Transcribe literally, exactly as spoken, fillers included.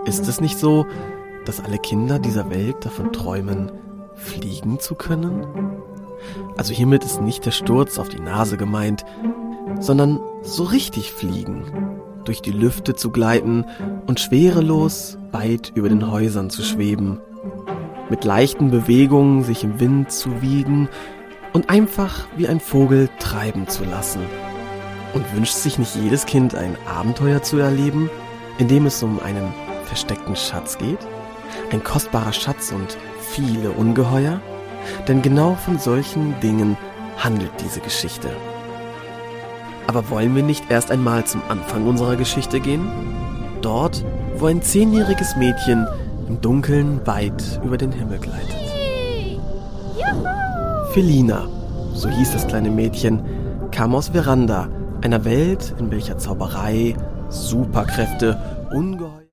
Ist es nicht so, dass alle Kinder dieser Welt davon träumen, fliegen zu können? Also hiermit ist nicht der Sturz auf die Nase gemeint, sondern so richtig fliegen, durch die Lüfte zu gleiten und schwerelos weit über den Häusern zu schweben, mit leichten Bewegungen sich im Wind zu wiegen und einfach wie ein Vogel treiben zu lassen. Und wünscht sich nicht jedes Kind ein Abenteuer zu erleben, in dem es um einen versteckten Schatz geht? Ein kostbarer Schatz und viele Ungeheuer? Denn genau von solchen Dingen handelt diese Geschichte. Aber wollen wir nicht erst einmal zum Anfang unserer Geschichte gehen? Dort, wo ein zehnjähriges Mädchen im Dunkeln weit über den Himmel gleitet. Felina, so hieß das kleine Mädchen, kam aus Veranda, einer Welt, in welcher Zauberei, Superkräfte, Ungeheuer